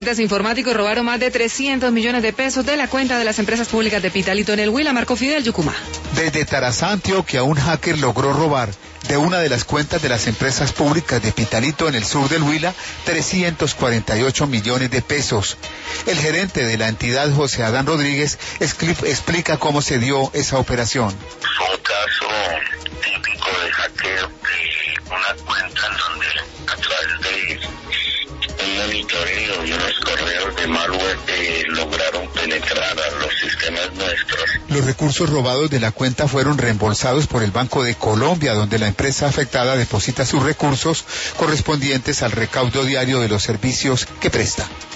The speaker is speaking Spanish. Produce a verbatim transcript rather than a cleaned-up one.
Los informáticos robaron más de trescientos millones de pesos de la cuenta de las empresas públicas de Pitalito en el Huila, Marco Fidel Yucumá. Desde Tarazá, Antioquia, un hacker logró robar de una de las cuentas de las empresas públicas de Pitalito en el sur del Huila trescientos cuarenta y ocho millones de pesos. El gerente de la entidad, José Adán Rodríguez, explica cómo se dio esa operación. Fue un caso típico de hackeo de una cuenta en donde a través de un monitoreo y unos correos de malware eh, lograron penetrar a los sistemas nuestros. Los recursos robados de la cuenta fueron reembolsados por el Banco de Colombia, donde la empresa afectada deposita sus recursos correspondientes al recaudo diario de los servicios que presta.